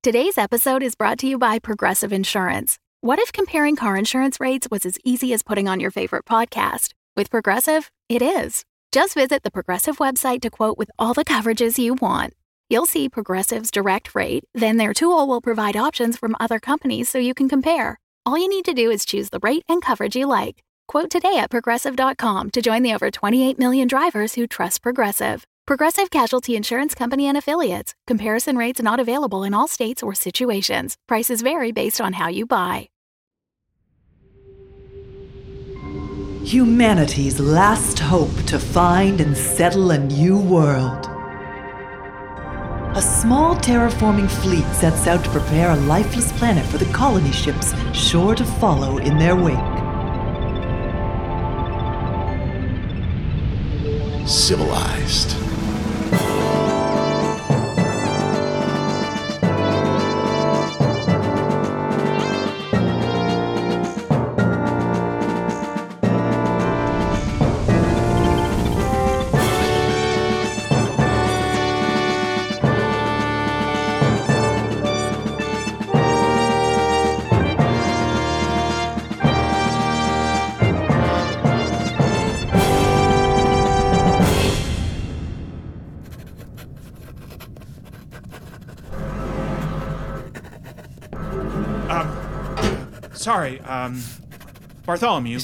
Today's episode is brought to you by Progressive Insurance. What if comparing car insurance rates was as easy as putting on your favorite podcast? With Progressive, it is. Just visit the Progressive website to quote with all the coverages you want. You'll see Progressive's direct rate, then their tool will provide options from other companies so you can compare. All you need to do is choose the rate and coverage you like. Quote today at Progressive.com to join the over 28 million drivers who trust Progressive. Progressive Casualty Insurance Company and Affiliates. Comparison rates not available in all states or situations. Prices vary based on how you buy. Humanity's last hope to find and settle a new world. A small terraforming fleet sets out to prepare a lifeless planet for the colony ships sure to follow in their wake. Civilized. Sorry, Bartholomew.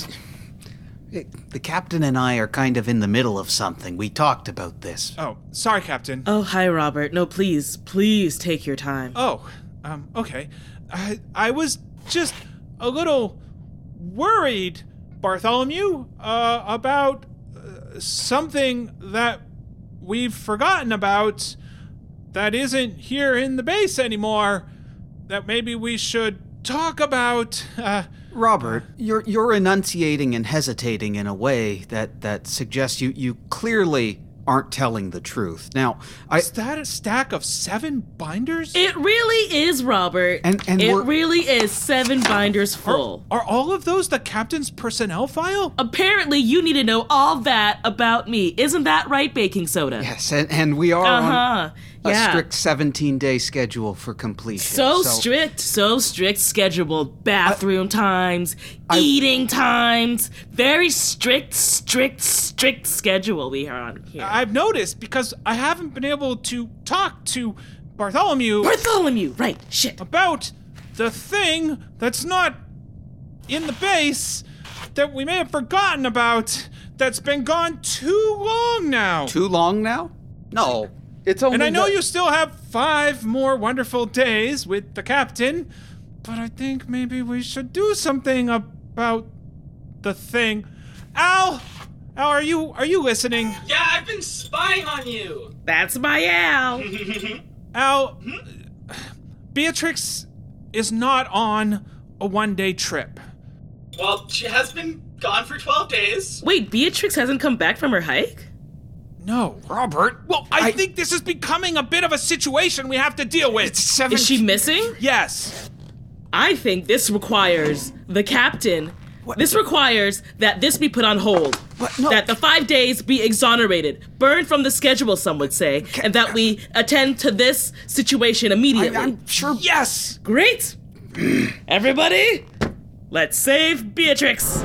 The captain and I are kind of in the middle of something. We talked about this. Oh, sorry, Captain. Oh, hi, Robert. No, please take your time. Oh, okay. I was just a little worried, Bartholomew, about something that we've forgotten about that isn't here in the base anymore, that maybe we should talk about. Robert, you're enunciating and hesitating in a way that suggests you clearly aren't telling the truth. Now, is that a stack of 7 binders? It really is, Robert. And it really is 7 binders full. Are all of those the captain's personnel file? Apparently, you need to know all that about me. Isn't that right, Baking Soda? Yes, and we are on a yeah. strict 17-day schedule for completion. So strict schedule. Bathroom times, eating times. Very strict schedule we are on here. I've noticed because I haven't been able to talk to Bartholomew, right, shit. about the thing that's not in the base that we may have forgotten about that's been gone too long now. Too long now? No. It's only and I know you still have 5 more wonderful days with the captain, but I think maybe we should do something about the thing. Al, are you listening? Yeah, I've been spying on you. That's my Al. Al, Beatrix is not on a 1-day trip. Well, she has been gone for 12 days. Wait, Beatrix hasn't come back from her hike? No, Robert. Well, I think this is becoming a bit of a situation we have to deal with. Is she missing? Yes. I think this requires the captain. This requires that this be put on hold. No. That the 5 days be exonerated, burned from the schedule, some would say, and that we attend to this situation immediately. I'm sure. Yes. Great. Everybody, let's save Beatrix.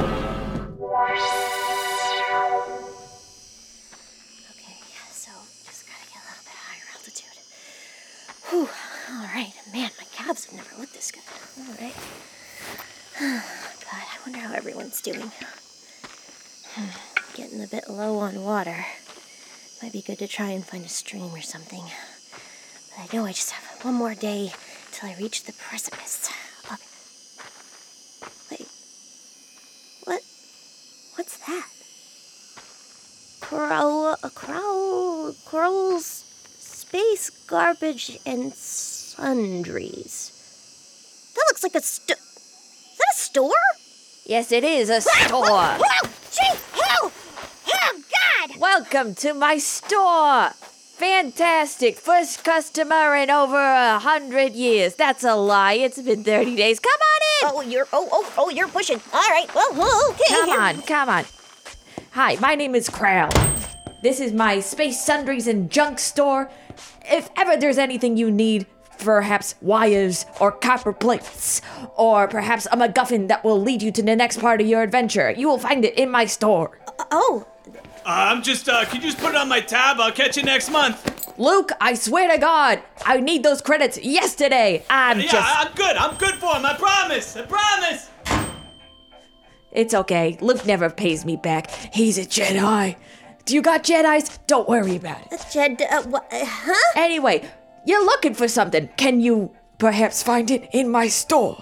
Whew, all right. Man, my calves have never looked this good. All right. God, I wonder how everyone's doing. Getting a bit low on water. Might be good to try and find a stream or something. But I know I just have one more day till I reach the precipice. Wait. What's that? Crow's space garbage and sundries. That looks like is that a store? Yes, it is a store. Gee, hell! Oh, God! Welcome to my store. Fantastic. First customer in over 100 years. That's a lie. It's been 30 days. Come on in. You're pushing. All right. Well, okay. Come on. Hi, my name is Crown. This is my space sundries and junk store. If ever there's anything you need, perhaps wires or copper plates, or perhaps a MacGuffin that will lead you to the next part of your adventure. You will find it in my store. I'm just, can you just put it on my tab? I'll catch you next month. Luke, I swear to God, I need those credits yesterday. I'm good for him, I promise. It's okay. Luke never pays me back. He's a Jedi. Do you got Jedis? Don't worry about it. Anyway, you're looking for something. Can you perhaps find it in my store?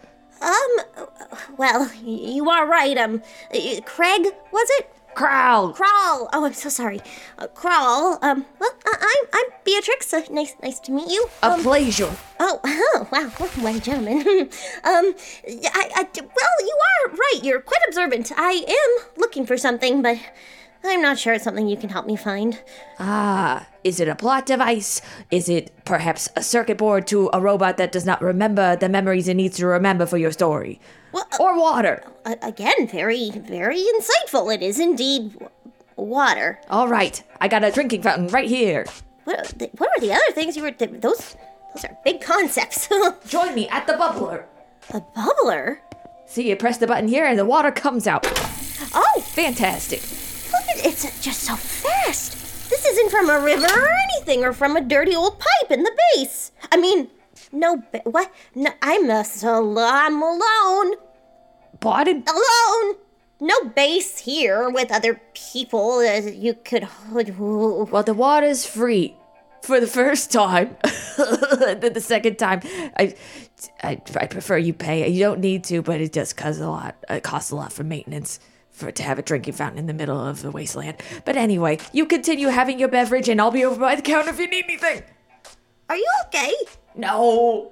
Well, you are right. Craig, was it? Crawl. Oh, I'm so sorry. Crawl. Well, I'm Beatrix. Nice to meet you. A pleasure. Oh, wow. What a gentleman. Well, you are right. You're quite observant. I am looking for something, but I'm not sure it's something you can help me find. Is it a plot device? Is it perhaps a circuit board to a robot that does not remember the memories it needs to remember for your story? Well, or water? Again, very, very insightful. It is indeed water. All right, I got a drinking fountain right here. What are the other things you were... Those are big concepts. Join me at the bubbler. A bubbler? See, you press the button here and the water comes out. Oh! Fantastic. It's just so fast. This isn't from a river or anything, or from a dirty old pipe in the base. I mean, what? No, I'm alone. Pardon? Alone. No base here with other people. You could... Well, the water's free. For the first time. The second time, I prefer you pay. You don't need to, but it does cost a lot. It costs a lot for maintenance. To have a drinking fountain in the middle of the wasteland. But anyway, you continue having your beverage and I'll be over by the counter if you need anything. Are you okay? No.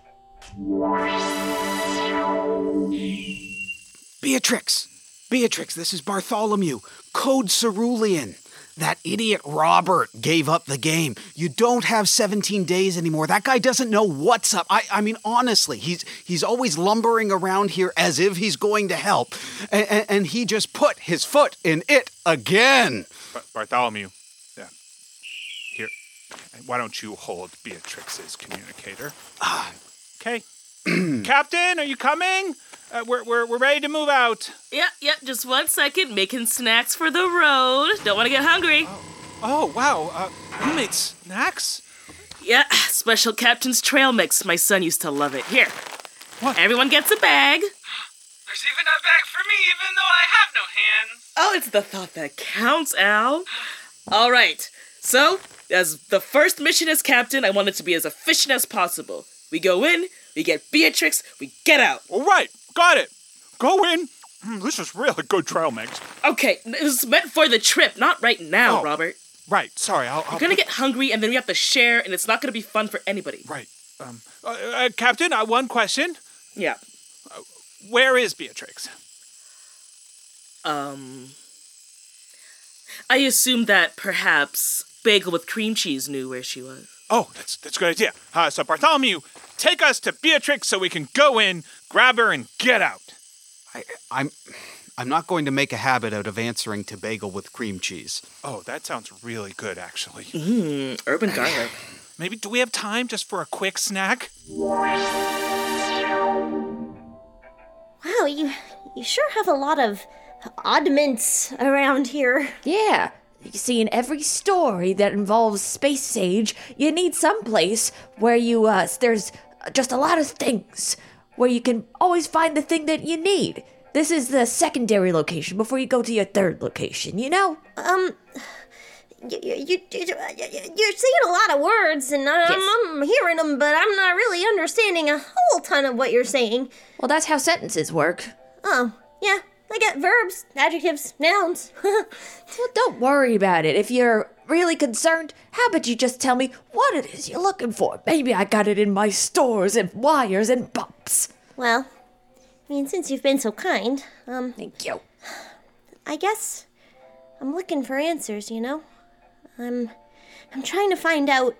Beatrix, this is Bartholomew, Code Cerulean. That idiot Robert gave up the game. You don't have 17 days anymore. That guy doesn't know what's up. I mean, honestly, he's always lumbering around here as if he's going to help. And he just put his foot in it again. Bartholomew, here, why don't you hold Beatrix's communicator? Okay. Captain, are you coming? We're ready to move out. Yep, just 1 second. Making snacks for the road. Don't want to get hungry. Oh, wow. You made snacks? Yeah, special Captain's trail mix. My son used to love it. Here. What? Everyone gets a bag. There's even a bag for me, even though I have no hands. Oh, it's the thought that counts, Al. All right. So, as the first mission as captain, I want it to be as efficient as possible. We go in, we get Beatrix, we get out. All right. Got it. Go in. This is really good trail mix. Okay, it was meant for the trip, not right now, Robert. Right, sorry, We're gonna get hungry, and then we have to share, and it's not gonna be fun for anybody. Right. Captain, one question. Yeah. Where is Beatrix? I assume that perhaps Bagel with cream cheese knew where she was. Oh, that's a good idea. So Bartholomew, take us to Beatrix so we can go in, grab her, and get out. I'm not going to make a habit out of answering to Bagel with cream cheese. Oh, that sounds really good, actually. Urban garlic. Maybe, do we have time just for a quick snack? Wow, you sure have a lot of oddments around here. Yeah. You see, in every story that involves space sage, you need some place where there's just a lot of things, where you can always find the thing that you need. This is the secondary location before you go to your third location, you know? You're saying a lot of words, and I'm hearing them, but I'm not really understanding a whole ton of what you're saying. Well, that's how sentences work. Oh, yeah. I got verbs, adjectives, nouns. Well, don't worry about it. If you're really concerned, how about you just tell me what it is you're looking for? Maybe I got it in my stores and wires and bumps. Well, I mean, since you've been so kind, Thank you. I guess I'm looking for answers, you know? I'm trying to find out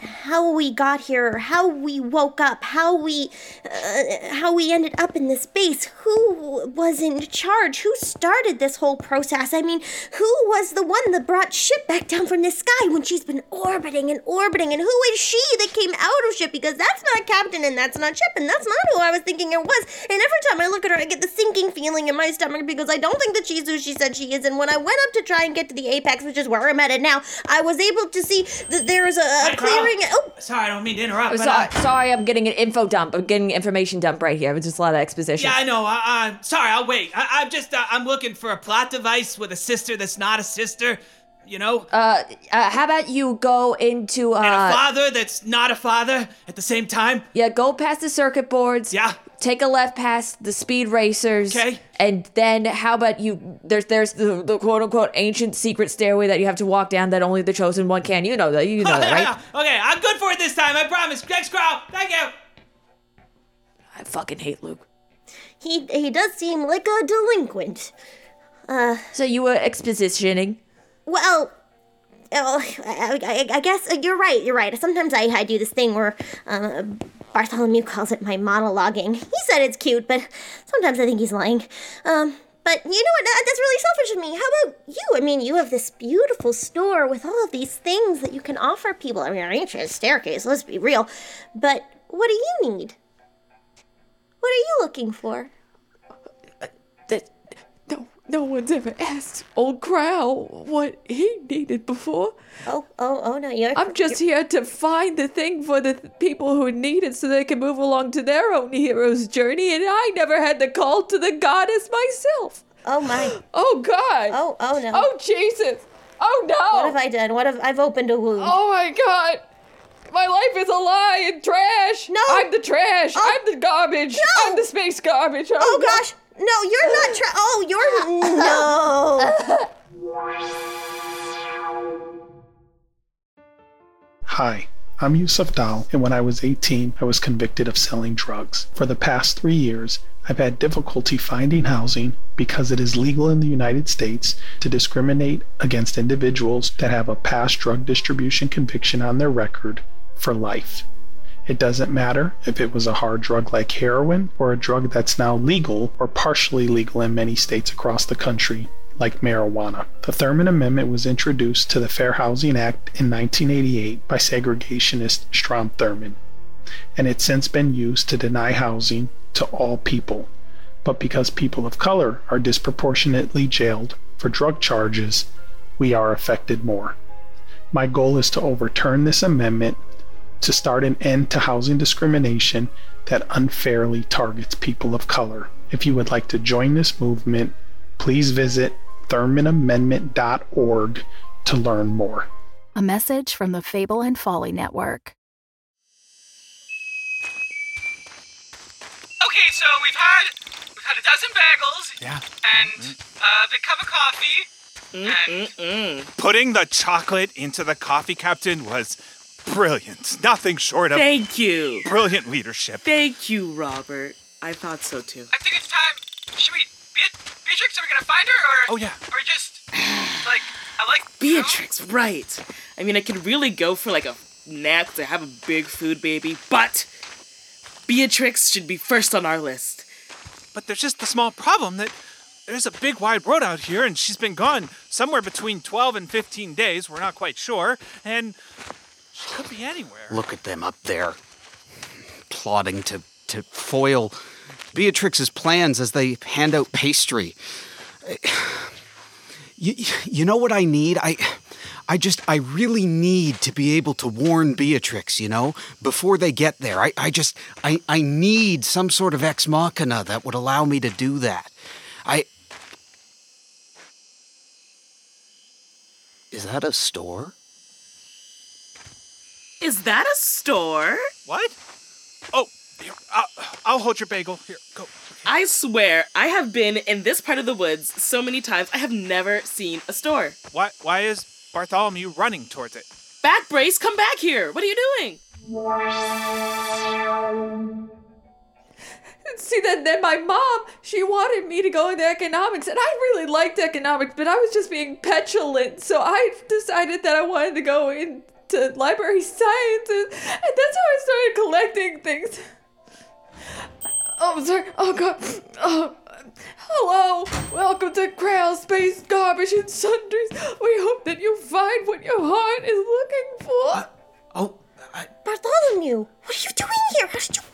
how we got here, how we woke up, how we ended up in this base. Who was in charge? Who started this whole process? I mean, who was the one that brought ship back down from the sky when she's been orbiting? And who is she that came out of ship? Because that's not captain and that's not ship and that's not who I was thinking it was. And every time I look at her, I get the sinking feeling in my stomach because I don't think that she's who she said she is. And when I went up to try and get to the apex, which is where I'm at it now, I was able to see that there is a clearing. Oh, sorry, I don't mean to interrupt. Sorry, I'm getting an info dump. I'm getting an information dump right here. It's just a lot of exposition. Yeah, I know. Sorry, I'll wait. I'm just, I'm looking for a plot device with a sister that's not a sister, you know? How about you go into, And a father that's not a father at the same time? Yeah, go past the circuit boards. Yeah. Take a left past the speed racers. Okay. And then how about you, there's the quote-unquote ancient secret stairway that you have to walk down that only the chosen one can. You know that, right? Yeah. Okay, I'm good for it this time, I promise. Next crowd, thank you. I fucking hate Luke. He does seem like a delinquent. So you were expositioning? Well, I guess you're right. Sometimes I do this thing where Bartholomew calls it my monologuing. He said it's cute, but sometimes I think he's lying. But you know what? That's really selfish of me. How about you? I mean, you have this beautiful store with all of these things that you can offer people. I mean, our ancient staircase, let's be real. But what do you need? What are you looking for? No one's ever asked Old Crow what he needed before. Oh, no, I'm just here to find the thing for the people who need it so they can move along to their own hero's journey, and I never had to call to the goddess myself. Oh, my. Oh, God. Oh, no. Oh, Jesus. Oh, no. What have I done? I've opened a wound. Oh, my God. My life is a lie and trash. No. I'm the trash. Oh. I'm the garbage. No. I'm the space garbage. Oh, gosh. No, you're not no. Hi, I'm Yusuf Dal, and when I was 18, I was convicted of selling drugs. For the past 3 years, I've had difficulty finding housing because it is legal in the United States to discriminate against individuals that have a past drug distribution conviction on their record for life. It doesn't matter if it was a hard drug like heroin or a drug that's now legal or partially legal in many states across the country, like marijuana. The Thurman Amendment was introduced to the Fair Housing Act in 1988 by segregationist Strom Thurmond, and it's since been used to deny housing to all people. But because people of color are disproportionately jailed for drug charges, we are affected more. My goal is to overturn this amendment to start an end to housing discrimination that unfairly targets people of color. If you would like to join this movement, please visit ThurmanAmendment.org to learn more. A message from the Fable and Folly Network. Okay, so we've had a dozen bagels. Yeah. And a big cup of coffee. And Putting the chocolate into the coffee, Captain, was brilliant. Nothing short of Thank you. brilliant leadership. Thank you, Robert. I thought so too. I think it's time. Should we Beatrix, are we gonna find her, or Oh, yeah. or just I like Beatrix, right. I mean, I could really go for like a nap to have a big food baby, but Beatrix should be first on our list. But there's just the small problem that there's a big wide road out here, and she's been gone somewhere between 12 and 15 days. We're not quite sure, and she could be anywhere. Look at them up there, plotting to foil Beatrix's plans as they hand out pastry. You know what I need? I really need to be able to warn Beatrix, before they get there. I need some sort of ex machina that would allow me to do that. Is that a store? Is that a store? What? Oh, here, I'll hold your bagel. Here, go. I swear, I have been in this part of the woods so many times, I have never seen a store. Why is Bartholomew running towards it? Back brace, come back here. What are you doing? See, then my mom, she wanted me to go into economics, and I really liked economics, but I was just being petulant, so I decided that I wanted to go into to library science, and that's how I started collecting things. Oh, I'm sorry. Oh, God. Oh, hello. Welcome to Crown Space Garbage and Sundries. We hope that you find what your heart is looking for. Bartholomew, what are you doing here? How did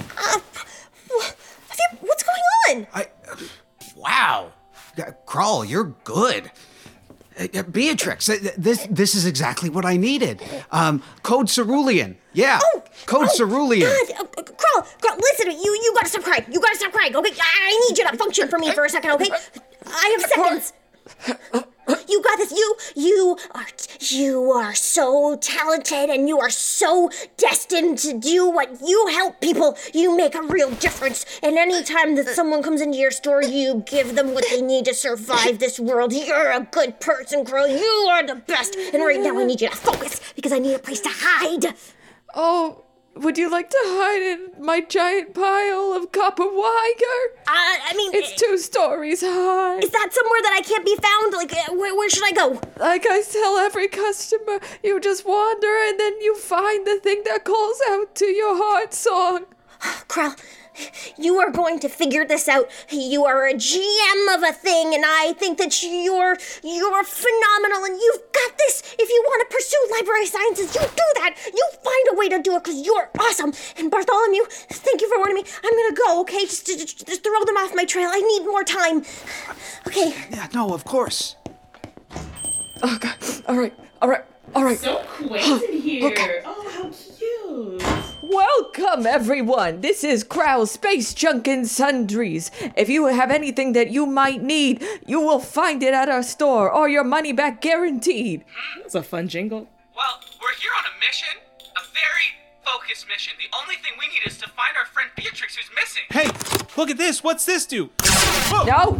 you... what's going on? Wow. Krull, you're good. Beatrix, this is exactly what I needed. Code Cerulean. Yeah, Code Cerulean. God, Krull, listen to me. You gotta stop crying. You gotta stop crying, okay? I need you to function for me for a second, okay? I have seconds. You got this. You are so talented, and you are so destined to do what you help people. You make a real difference. And anytime that someone comes into your store, you give them what they need to survive this world. You're a good person, girl. You are the best. And right now I need you to focus, because I need a place to hide. Oh, would you like to hide in my giant pile of copper wire? I mean... It's 2 stories high. Is that somewhere that I can't be found? Like, where should I go? Like I tell every customer, you just wander and then you find the thing that calls out to your heart song. Krull, you are going to figure this out. You are a gem of a thing, and I think that you're phenomenal, and you've got this. If you want to pursue library sciences, you do that. You find a way to do it, because you're awesome. And Bartholomew, thank you for warning me. I'm going to go, okay? Just throw them off my trail. I need more time. Okay. Yeah, no, of course. Oh, God. All right. So quaint in here. Okay. Oh, how cute. Welcome, everyone. This is Crow Space Junk and Sundries. If you have anything that you might need, you will find it at our store, or your money back guaranteed. That's a fun jingle. Well, we're here on a mission, a very focused mission. The only thing we need is to find our friend Beatrix, who's missing. Hey, look at this. What's this do? Whoa. No.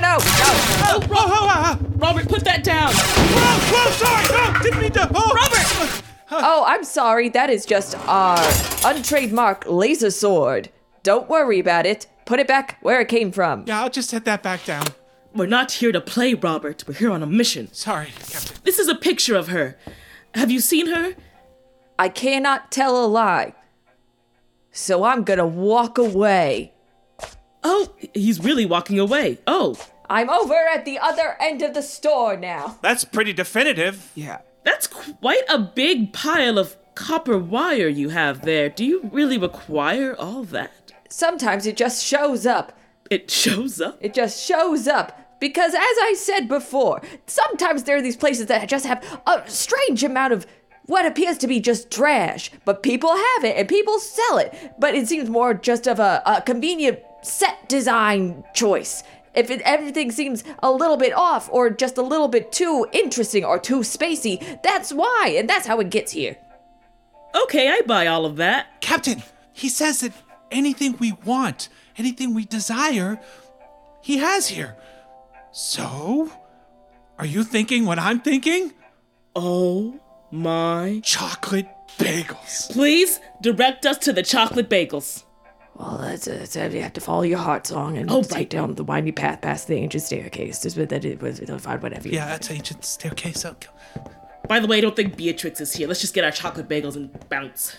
Oh, Robert, put that down. Whoa, sorry. No, didn't mean to. Oh. Robert! Oh, I'm sorry. That is just our untrademarked laser sword. Don't worry about it. Put it back where it came from. Yeah, I'll just set that back down. We're not here to play, Robert. We're here on a mission. Sorry, Captain. This is a picture of her. Have you seen her? I cannot tell a lie. So I'm gonna walk away. Oh, he's really walking away. Oh. I'm over at the other end of the store now. That's pretty definitive. Yeah. That's quite a big pile of copper wire you have there. Do you really require all that? Sometimes it just shows up. It shows up? It just shows up. Because as I said before, sometimes there are these places that just have a strange amount of what appears to be just trash. But people have it and people sell it. But it seems more just of a convenient set design choice. If everything seems a little bit off or just a little bit too interesting or too spacey, that's why, and that's how it gets here. Okay, I buy all of that. Captain, he says that anything we want, anything we desire, he has here. So, are you thinking what I'm thinking? Oh my... Chocolate bagels. Please direct us to the chocolate bagels. Well, that's you have to follow your heart song and take down the windy path past the ancient staircase. Just that it was find whatever. Yeah, that's ancient staircase. Okay. By the way, I don't think Beatrix is here. Let's just get our chocolate bagels and bounce.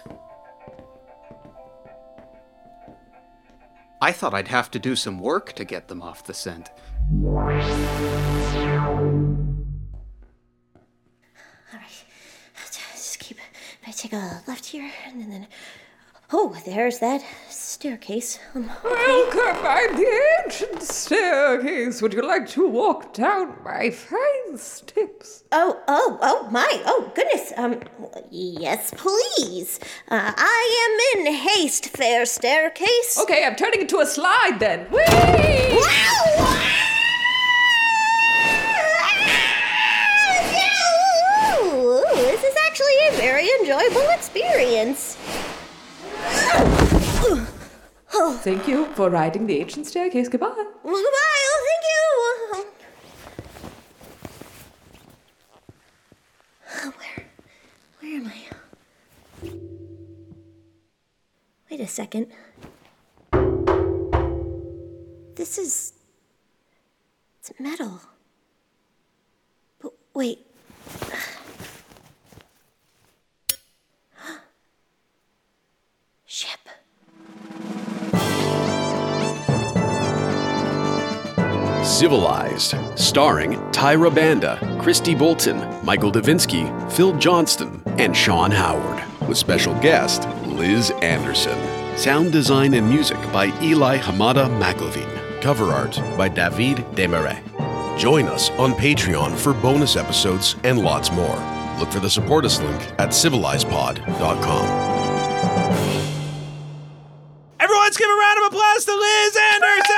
I thought I'd have to do some work to get them off the scent. All right. Just keep... I take a left here, and then... Oh, there's that staircase. Welcome by the ancient staircase. Would you like to walk down my fine steps? Oh, my. Oh, goodness. Yes, please. I am in haste, fair staircase. Okay, I'm turning into a slide then. Whee! Wow! This is actually a very enjoyable experience. Thank you for riding the ancient staircase. Goodbye. Well, goodbye. Oh, thank you. Where am I? Wait a second. It's metal. But wait. Civilized, starring Tyra Banda, Christy Bolton, Michael Davinsky, Phil Johnston, and Sean Howard, with special guest Liz Anderson. Sound design and music by Eli Hamada McLevine. Cover art by David Desmarais. Join us on Patreon for bonus episodes and lots more. Look for the support us link at civilizedpod.com. Everyone, let's give a round of applause to Liz Anderson!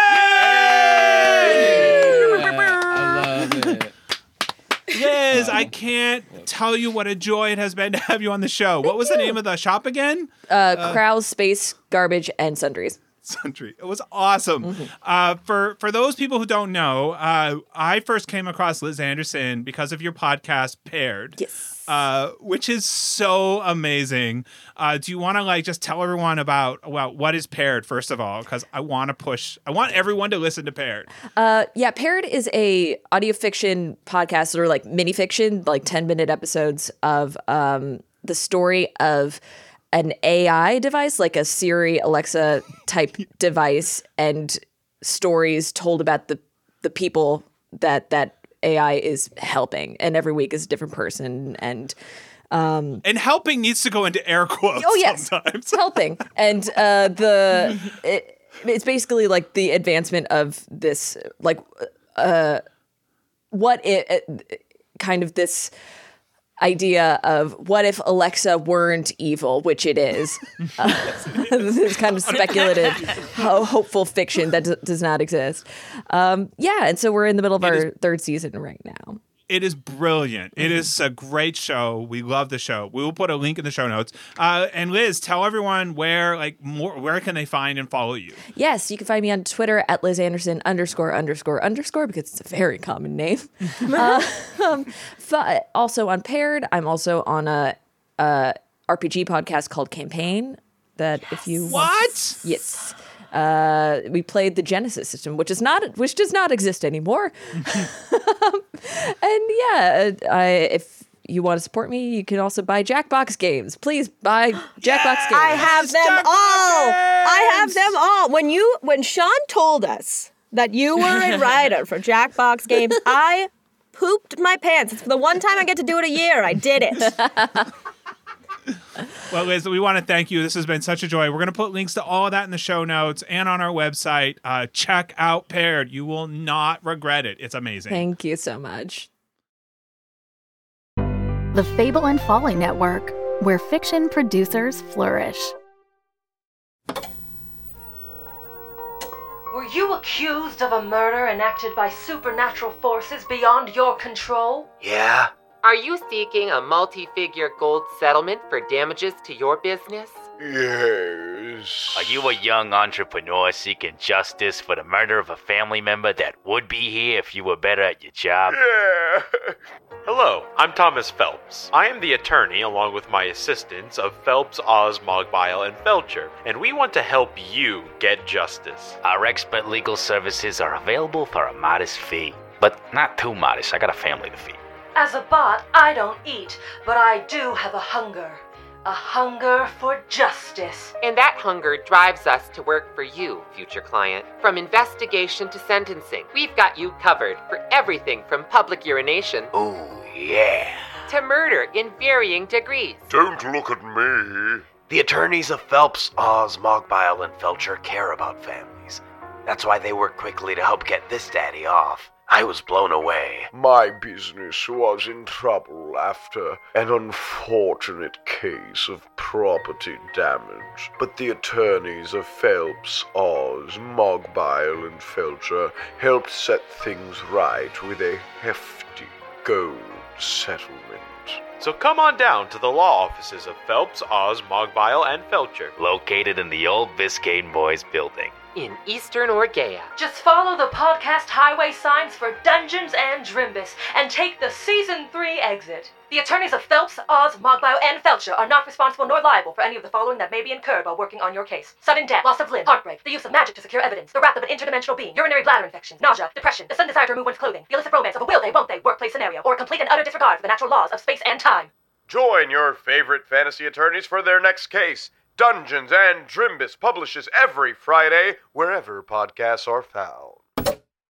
I love it. Liz, I can't tell you what a joy it has been to have you on the show. What was the name of the shop again? Krause Space Garbage and Sundries. Sundry. It was awesome. For those people who don't know, I first came across Liz Anderson because of your podcast, Paired. Yes. Which is so amazing. Do you want to just tell everyone about what is Paired, first of all? Because I want everyone to listen to Paired. Paired is a audio fiction podcast or mini fiction, 10-minute episodes of the story of an AI device, like a Siri, Alexa type device, and stories told about the people that AI is helping. And every week is a different person. And helping needs to go into air quotes. Oh yes, sometimes. Helping. And it's basically the advancement of this, this idea of what if Alexa weren't evil, which it is. This is kind of speculative, hopeful fiction that does not exist. And so we're in the middle of our third season right now. It is brilliant. It is a great show. We love the show. We will put a link in the show notes. And Liz, tell everyone where can they find and follow you? Yes, you can find me on Twitter at Liz Anderson _ because it's a very common name. Also on Paired. I'm also on a RPG podcast called Campaign. If you what? Yes. We played the Genesis system, which does not exist anymore. If you want to support me, you can also buy Jackbox games. Please buy Jackbox games. I have them all. I have them all. When Sean told us that you were a writer for Jackbox games, I pooped my pants. It's the one time I get to do it a year. I did it. Well, Liz, we want to thank you. This has been such a joy. We're going to put links to all of that in the show notes and on our website. Check out Paired. You will not regret it. It's amazing. Thank you so much. The Fable and Folly Network, where fiction producers flourish. Were you accused of a murder enacted by supernatural forces beyond your control? Yeah. Are you seeking a multi-figure gold settlement for damages to your business? Yes. Are you a young entrepreneur seeking justice for the murder of a family member that would be here if you were better at your job? Yeah. Hello, I'm Thomas Phelps. I am the attorney, along with my assistants, of Phelps, Oz, Mogbile, and Felcher, and we want to help you get justice. Our expert legal services are available for a modest fee, but not too modest. I got a family to feed. As a bot, I don't eat, but I do have a hunger. A hunger for justice. And that hunger drives us to work for you, future client. From investigation to sentencing, we've got you covered for everything from public urination. Oh, yeah. To murder in varying degrees. Don't look at me. The attorneys of Phelps, Oz, Mogbile, and Felcher care about families. That's why they work quickly to help get this daddy off. I was blown away. My business was in trouble after an unfortunate case of property damage, but the attorneys of Phelps, Oz, Mogbile, and Felcher helped set things right with a hefty gold settlement. So come on down to the law offices of Phelps, Oz, Mogbile, and Felcher, located in the old Biscayne Boys building in Eastern Orgea. Just follow the podcast highway signs for Dungeons and Drimbus and take the Season 3 exit. The attorneys of Phelps, Oz, Mogbile, and Felcher are not responsible nor liable for any of the following that may be incurred while working on your case: sudden death, loss of limb, heartbreak, the use of magic to secure evidence, the wrath of an interdimensional being, urinary bladder infections, nausea, depression, the sudden desire to remove one's clothing, the illicit romance of a will they, won't they workplace scenario, or complete and utter disregard for the natural laws of space and time. Join your favorite fantasy attorneys for their next case. Dungeons and Drimbus publishes every Friday wherever podcasts are found.